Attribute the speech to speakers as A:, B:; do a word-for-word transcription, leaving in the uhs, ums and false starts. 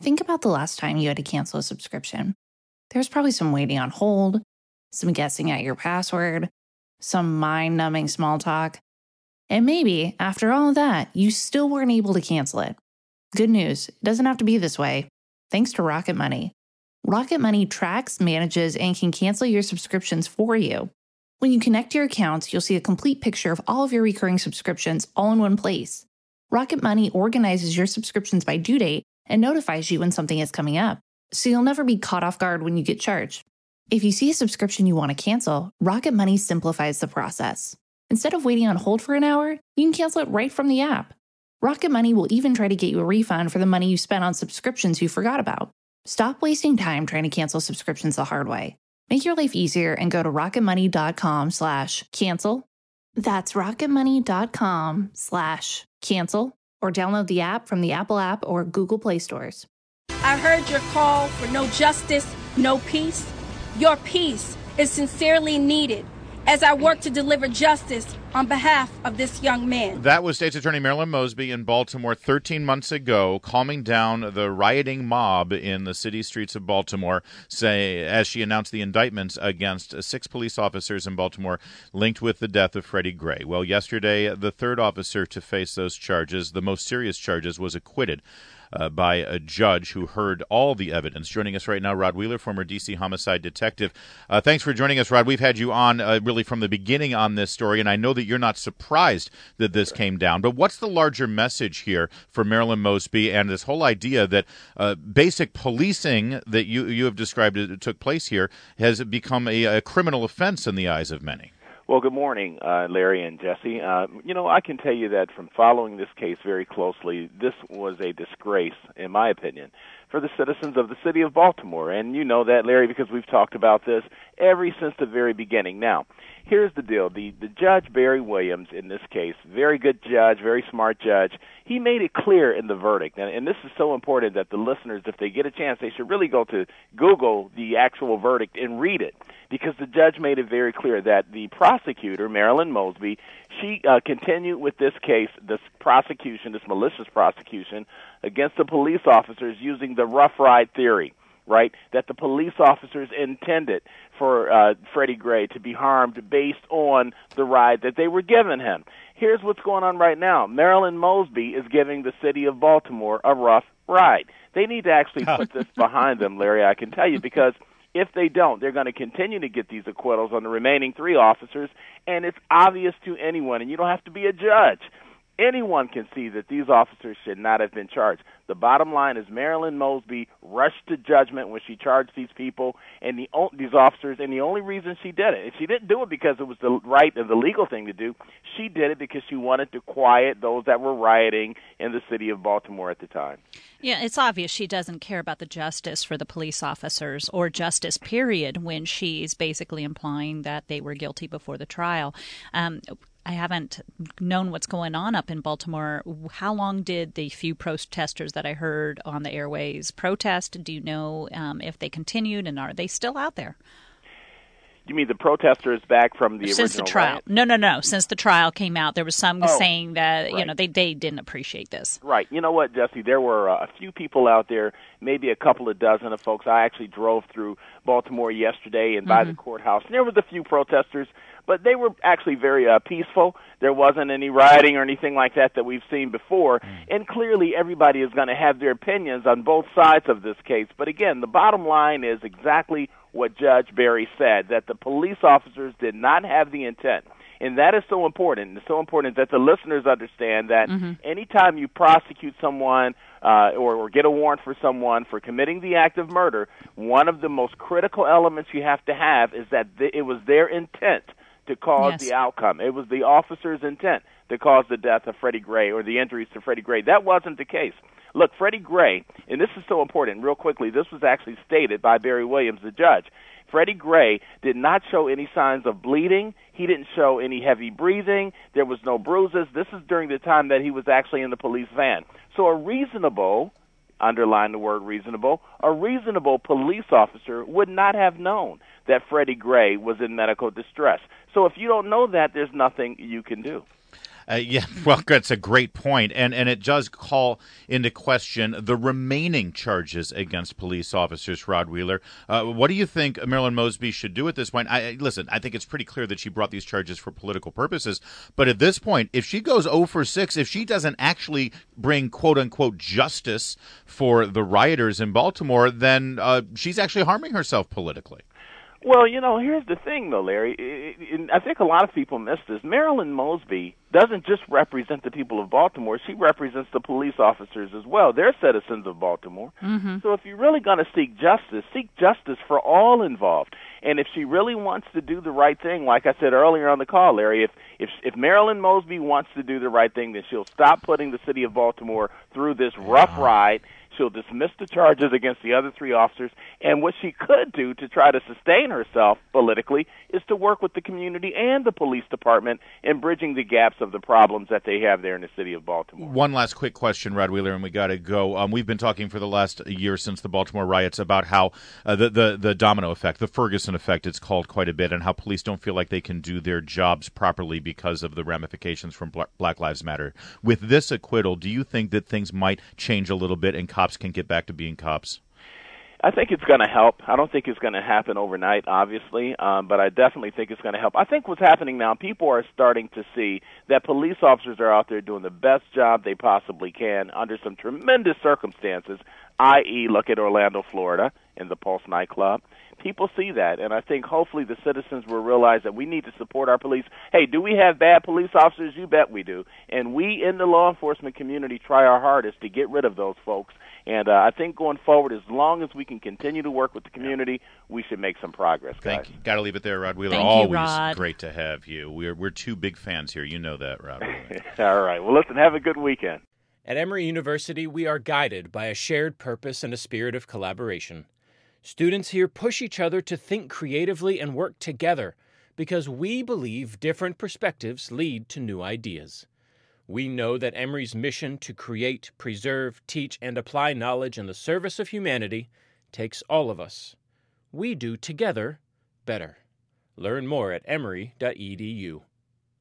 A: think about the last time you had to cancel a subscription. There's probably some waiting on hold, some guessing at your password, some mind-numbing small talk. And maybe, after all of that, you still weren't able to cancel it. Good news, it doesn't have to be this way. Thanks to Rocket Money. Rocket Money tracks, manages, and can cancel your subscriptions for you. When you connect your accounts, you'll see a complete picture of all of your recurring subscriptions all in one place. Rocket Money organizes your subscriptions by due date and notifies you when something is coming up, so you'll never be caught off guard when you get charged. If you see a subscription you want to cancel, Rocket Money simplifies the process. Instead of waiting on hold for an hour, you can cancel it right from the app. Rocket Money will even try to get you a refund for the money you spent on subscriptions you forgot about. Stop wasting time trying to cancel subscriptions the hard way. Make your life easier and go to rocketmoney.com slash cancel. That's rocketmoney.com slash cancel or download the app from the Apple app or Google Play stores.
B: I heard your call for no justice, no peace. Your peace is sincerely needed as I work to deliver justice on behalf of this young man.
C: That was State's Attorney Marilyn Mosby in Baltimore thirteen months ago, calming down the rioting mob in the city streets of Baltimore, say, as she announced the indictments against six police officers in Baltimore linked with the death of Freddie Gray. Well, yesterday, the third officer to face those charges, the most serious charges, was acquitted Uh, by a judge who heard all the evidence. Joining us right now, Rod Wheeler, former D C homicide detective. Uh, thanks for joining us, Rod. We've had you on uh, really from the beginning on this story, and I know that you're not surprised that this came down. But what's the larger message here for Marilyn Mosby and this whole idea that uh, basic policing that you you have described it took place here has become a, a criminal offense in the eyes of many?
D: Well, good morning, uh, Larry and Jesse. Uh, you know, I can tell you that from following this case very closely, this was a disgrace, in my opinion, for the citizens of the city of Baltimore. And you know that, Larry, because we've talked about this ever since the very beginning. Now, here's the deal. The, the judge, Barry Williams, in this case, very good judge, very smart judge, he made it clear in the verdict. And, and this is so important that the listeners, if they get a chance, they should really go to Google the actual verdict and read it, because the judge made it very clear that the prosecutor, Marilyn Mosby, she uh, continued with this case, this prosecution, this malicious prosecution against the police officers using the rough ride theory, right, that the police officers intended for uh, Freddie Gray to be harmed based on the ride that they were giving him. Here's what's going on right now. Marilyn Mosby is giving the city of Baltimore a rough ride. They need to actually put this behind them, Larry, I can tell you, because if they don't, they're going to continue to get these acquittals on the remaining three officers, and it's obvious to anyone, and you don't have to be a judge. Anyone can see that these officers should not have been charged. The bottom line is Marilyn Mosby rushed to judgment when she charged these people and the these officers, and the only reason she did it, and she didn't do it because it was the right and the legal thing to do. She did it because she wanted to quiet those that were rioting in the city of Baltimore at the time.
E: Yeah, it's obvious she doesn't care about the justice for the police officers or justice, period, when she's basically implying that they were guilty before the trial. Um, I haven't known what's going on up in Baltimore. How long did the few protesters that I heard on the airways protest? Do you know um, if they continued, and are they still out there?
D: You mean the protesters back from the
E: Since
D: original
E: Since the trial.
D: riot?
E: No, no, no. Since the trial came out, there was some
D: Oh,
E: saying that,
D: right.
E: you know, they, they didn't appreciate this.
D: Right. You know what, Jesse? There were uh, a few people out there, maybe a couple of dozen of folks. I actually drove through Baltimore yesterday and by
E: Mm-hmm.
D: the courthouse. And there was a few protesters, but they were actually very uh, peaceful. There wasn't any rioting or anything like that that we've seen before. Mm. And clearly everybody is going to have their opinions on both sides of this case. But again, the bottom line is exactly what Judge Barry said, that the police officers did not have the intent. And that is so important. It's so important that the listeners understand that mm-hmm. anytime you prosecute someone uh, or, or get a warrant for someone for committing the act of murder, one of the most critical elements you have to have is that th- it was their intent to cause yes. the outcome. It was the officer's intent to cause the death of Freddie Gray or the injuries to Freddie Gray. That wasn't the case. Look, Freddie Gray, and this is so important, real quickly, this was actually stated by Barry Williams, the judge. Freddie Gray did not show any signs of bleeding. He didn't show any heavy breathing. There was no bruises. This is during the time that he was actually in the police van. So a reasonable, underline the word reasonable, a reasonable police officer would not have known that Freddie Gray was in medical distress. So if you don't know that, there's nothing you can do.
C: Uh, yeah, well, that's a great point, and and it does call into question the remaining charges against police officers. Rod Wheeler, uh, what do you think Marilyn Mosby should do at this point? I listen. I think it's pretty clear that she brought these charges for political purposes, but at this point, if she goes oh for six, if she doesn't actually bring quote unquote justice for the rioters in Baltimore, then uh, she's actually harming herself politically.
D: Well, you know, here's the thing, though, Larry. It, it, I think a lot of people miss this. Marilyn Mosby doesn't just represent the people of Baltimore. She represents the police officers as well. They're citizens of Baltimore. Mm-hmm. So if you're really going to seek justice, seek justice for all involved. And if she really wants to do the right thing, like I said earlier on the call, Larry, if, if, if Marilyn Mosby wants to do the right thing, then she'll stop putting the city of Baltimore through this rough ride. She'll dismiss the charges against the other three officers, and what she could do to try to sustain herself politically is to work with the community and the police department in bridging the gaps of the problems that they have there in the city of Baltimore.
C: One last quick question, Rod Wheeler, and we got to go. Um, we've been talking for the last year since the Baltimore riots about how uh, the, the, the domino effect, the Ferguson effect, it's called quite a bit, and how police don't feel like they can do their jobs properly because of the ramifications from Black Lives Matter. With this acquittal, do you think that things might change a little bit and cops can get back to being cops?
D: I think it's going to help. I don't think it's going to happen overnight, obviously, um, but I definitely think it's going to help. I think what's happening now, people are starting to see that police officers are out there doing the best job they possibly can under some tremendous circumstances, that is, look at Orlando, Florida, in the Pulse nightclub. People see that, and I think hopefully the citizens will realize that we need to support our police. Hey, do we have bad police officers? You bet we do. And we in the law enforcement community try our hardest to get rid of those folks. And uh, I think going forward, as long as we can continue to work with the community, we should make some progress, guys.
C: Thank you. Got to leave it there, Rod Wheeler.
E: Thank
C: Always
E: you, Rod.
C: Great to have you. We're we're two big fans here. You know that, Rod Wheeler.
D: All right. Well, listen, have a good weekend.
F: At Emory University, we are guided by a shared purpose and a spirit of collaboration. Students here push each other to think creatively and work together because we believe different perspectives lead to new ideas. We know that Emory's mission to create, preserve, teach, and apply knowledge in the service of humanity takes all of us. We do together better. Learn more at emory dot e d u.